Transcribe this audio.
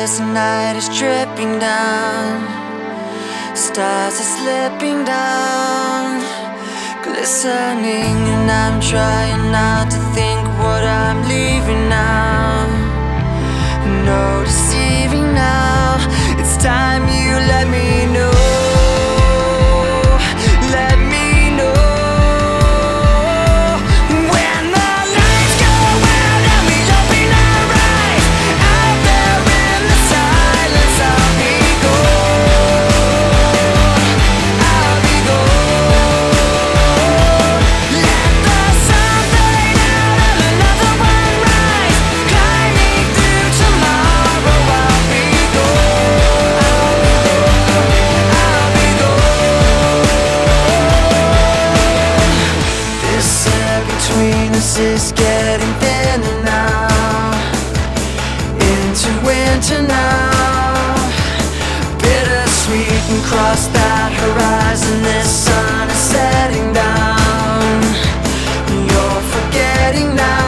as the night is dripping down, stars are slipping down, glistening, and I'm trying not to think what I'm leaving now. No deceiving now, it's time you let me know. Let me know. When the lights go out and we open our eyes, out there in the silence I'll be gone. I'll be gone. Let the sun fade out and another one rise, climbing through tomorrow. I'll be gone. I'll be gone. This air between us is getting thinner now, into winter now. Bittersweet and cross that horizon, this sun is setting down. You're forgetting now.